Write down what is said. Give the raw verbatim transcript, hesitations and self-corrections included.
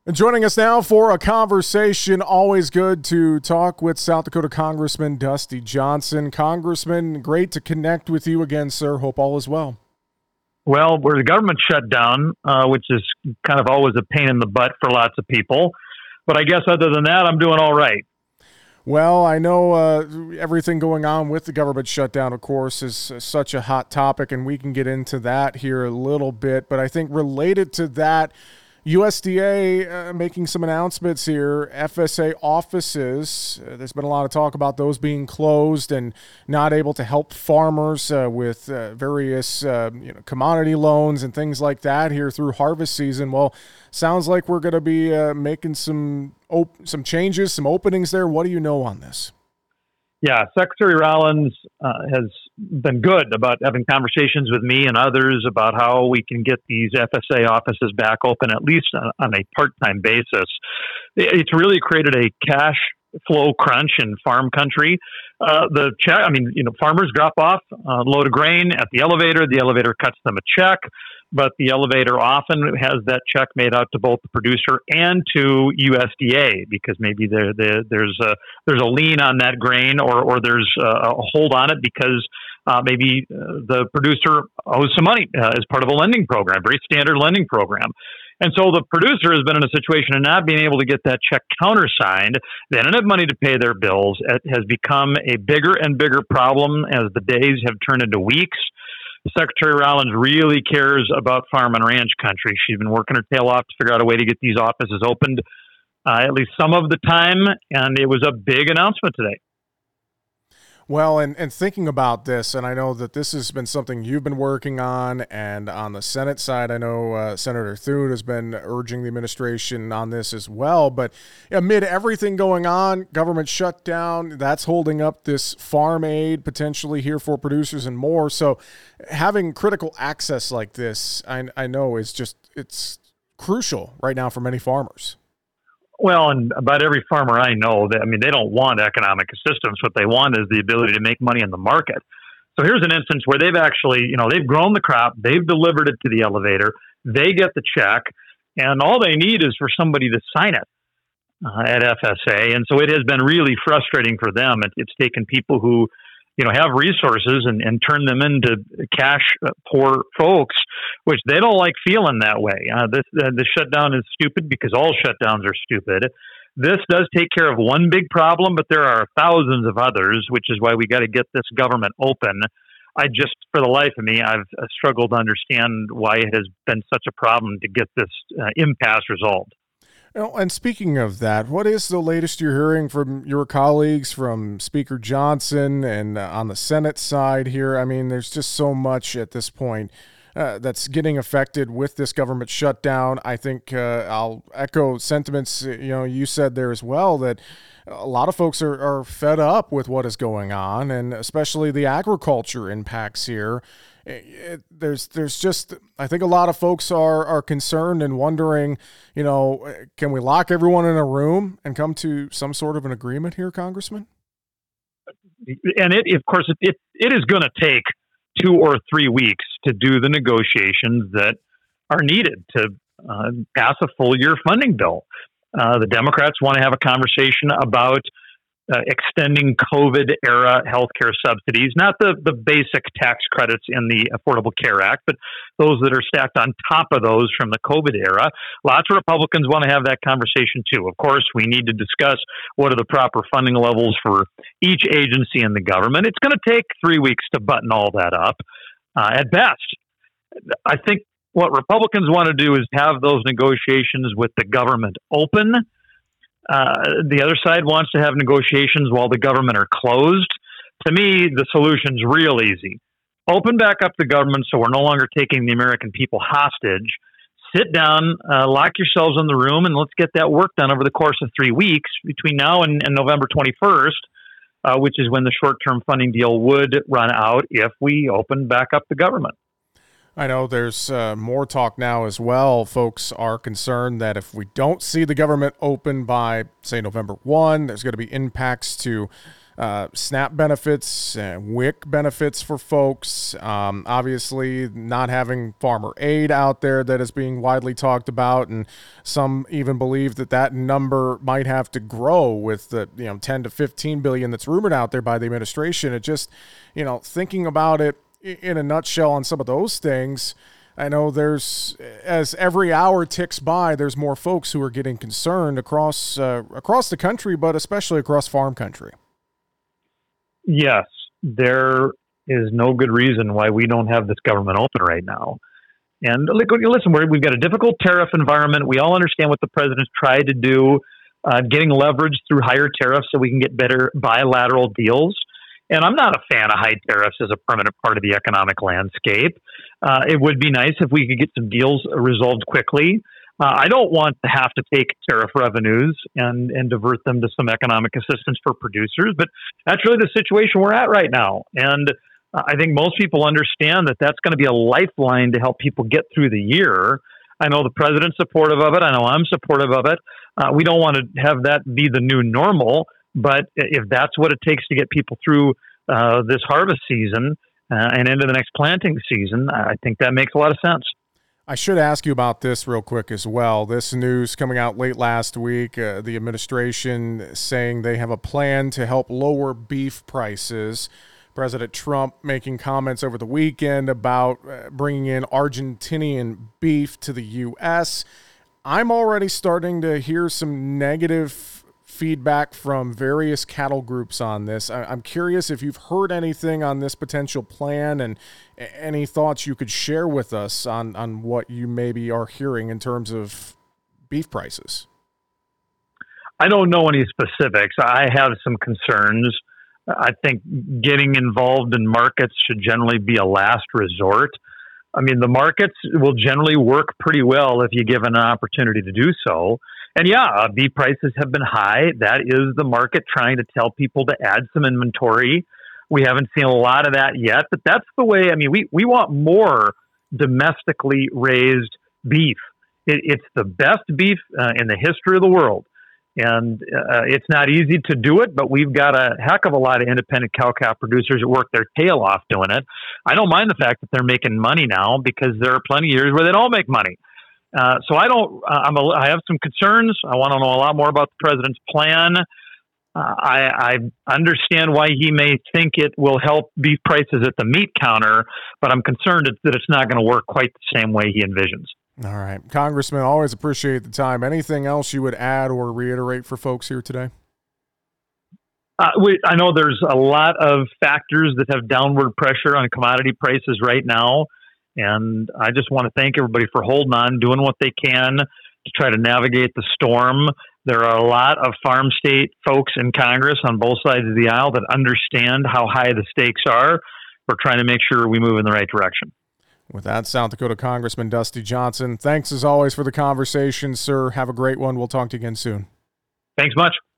And joining us now for a conversation, always good to talk with South Dakota Congressman Dusty Johnson. Congressman, great to connect with you again, sir. Hope all is well. Well, we're the government shutdown, uh, which is kind of always a pain in the butt for lots of people. But I guess other than that, I'm doing all right. Well, I know uh, everything going on with the government shutdown, of course, is such a hot topic, and we can get into that here a little bit. But I think related to that, U S D A uh, making some announcements here, F S A offices, uh, there's been a lot of talk about those being closed and not able to help farmers uh, with uh, various uh, you know, commodity loans and things like that here through harvest season. Well, sounds like we're going to be uh, making some op- some changes, some openings there. What do you know on this? Yeah, Secretary Rollins uh, has been good about having conversations with me and others about how we can get these F S A offices back open, at least on, on a part-time basis. It's really created a cash flow crunch in farm country. Uh, the check, I mean, you know, farmers drop off a load of grain at the elevator. The elevator cuts them a check, but the elevator often has that check made out to both the producer and to U S D A because maybe there, there there's a there's a lien on that grain, or or there's a, a hold on it because uh, maybe uh, the producer owes some money uh, as part of a lending program, very standard lending program. And so the producer has been in a situation of not being able to get that check countersigned. They don't have money to pay their bills. It has become a bigger and bigger problem as the days have turned into weeks. Secretary Rollins really cares about farm and ranch country. She's been working her tail off to figure out a way to get these offices opened uh, at least some of the time, and it was a big announcement today. Well, and, and thinking about this, and I know that this has been something you've been working on, and on the Senate side, I know uh, Senator Thune has been urging the administration on this as well, but amid everything going on, government shutdown, that's holding up this farm aid potentially here for producers and more, so having critical access like this, I, I know is just, it's crucial right now for many farmers. Well, and about every farmer I know, they, I mean, they don't want economic assistance. What they want is the ability to make money in the market. So here's an instance where they've actually, you know, they've grown the crop, they've delivered it to the elevator, they get the check, and all they need is for somebody to sign it uh, at F S A. And so it has been really frustrating for them. It, it's taken people who, you know, have resources and, and turn them into cash poor folks, which they don't like feeling that way. Uh, this uh, the shutdown is stupid because all shutdowns are stupid. This does take care of one big problem, but there are thousands of others, which is why we got to get this government open. I just, for the life of me, I've uh, struggled to understand why it has been such a problem to get this uh, impasse resolved. And speaking of that, what is the latest you're hearing from your colleagues, from Speaker Johnson and uh, on the Senate side here? I mean, there's just so much at this point uh, that's getting affected with this government shutdown. I think uh, I'll echo sentiments, you know, you said there as well, that a lot of folks are, are fed up with what is going on, and especially the agriculture impacts here. It, it, there's there's just, I think a lot of folks are are concerned and wondering, you know, can we lock everyone in a room and come to some sort of an agreement here, Congressman? And it, of course, it it, it is going to take two or three weeks to do the negotiations that are needed to uh, pass a full year funding bill. Uh, the Democrats want to have a conversation about Uh, extending COVID-era healthcare subsidies, not the, the basic tax credits in the Affordable Care Act, but those that are stacked on top of those from the COVID era. Lots of Republicans want to have that conversation too. Of course, we need to discuss what are the proper funding levels for each agency in the government. It's going to take three weeks to button all that up uh, at best. I think what Republicans want to do is have those negotiations with the government open. Uh, the other side wants to have negotiations while the government are closed. To me, the solution's real easy. Open back up the government so we're no longer taking the American people hostage. Sit down, uh, lock yourselves in the room, and let's get that work done over the course of three weeks between now and, and November twenty-first, uh, which is when the short-term funding deal would run out if we open back up the government. I know there's uh, more talk now as well. Folks are concerned that if we don't see the government open by, say, November first, there's going to be impacts to uh, SNAP benefits, uh, W I C benefits for folks. Um, obviously, not having farmer aid out there that is being widely talked about, and some even believe that that number might have to grow with the you know ten to fifteen billion that's rumored out there by the administration. It just, you know, thinking about it in a nutshell on some of those things. I know there's, as every hour ticks by, there's more folks who are getting concerned across uh, across the country, but especially across farm country. Yes, there is no good reason why we don't have this government open right now. And listen, we're, we've got a difficult tariff environment. We all understand what the president's tried to do, uh, getting leverage through higher tariffs so we can get better bilateral deals. And I'm not a fan of high tariffs as a permanent part of the economic landscape. Uh, it would be nice if we could get some deals resolved quickly. Uh, I don't want to have to take tariff revenues and, and divert them to some economic assistance for producers, but that's really the situation we're at right now. And uh, I think most people understand that that's going to be a lifeline to help people get through the year. I know the president's supportive of it. I know I'm supportive of it. Uh, we don't want to have that be the new normal. But if that's what it takes to get people through uh, this harvest season uh, and into the next planting season, I think that makes a lot of sense. I should ask you about this real quick as well. This news coming out late last week, uh, the administration saying they have a plan to help lower beef prices. President Trump making comments over the weekend about uh, bringing in Argentinian beef to the U S. I'm already starting to hear some negative feedback from various cattle groups on this. I'm curious if you've heard anything on this potential plan and any thoughts you could share with us on, on what you maybe are hearing in terms of beef prices. I don't know any specifics. I have some concerns. I think getting involved in markets should generally be a last resort. I mean, the markets will generally work pretty well if you give an opportunity to do so. And yeah, uh, beef prices have been high. That is the market trying to tell people to add some inventory. We haven't seen a lot of that yet, but that's the way. I mean, we, we want more domestically raised beef. It, it's the best beef uh, in the history of the world. And uh, it's not easy to do it, but we've got a heck of a lot of independent cow-calf producers that work their tail off doing it. I don't mind the fact that they're making money now because there are plenty of years where they don't make money. Uh, so I don't. Uh, I'm. A, I have some concerns. I want to know a lot more about the president's plan. Uh, I, I understand why he may think it will help beef prices at the meat counter, but I'm concerned that it's not going to work quite the same way he envisions. All right, Congressman. Always appreciate the time. Anything else you would add or reiterate for folks here today? Uh, we, I know there's a lot of factors that have downward pressure on commodity prices right now. And I just want to thank everybody for holding on, doing what they can to try to navigate the storm. There are a lot of farm state folks in Congress on both sides of the aisle that understand how high the stakes are. We're trying to make sure we move in the right direction. With that, South Dakota Congressman Dusty Johnson, thanks as always for the conversation, sir. Have a great one. We'll talk to you again soon. Thanks much.